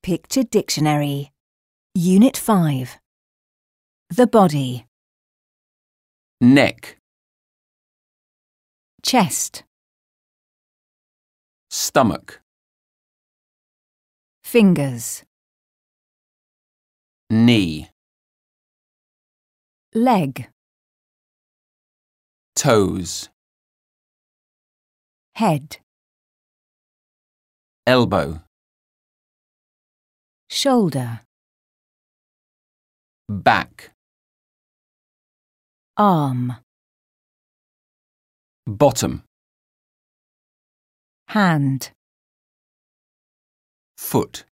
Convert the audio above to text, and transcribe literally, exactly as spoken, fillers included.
Picture Dictionary. Unit five. The body. Neck, Chest. stomach, Fingers. knee, Leg. toes, Head. elbow, Shoulder. back, Arm. bottom, Hand. foot.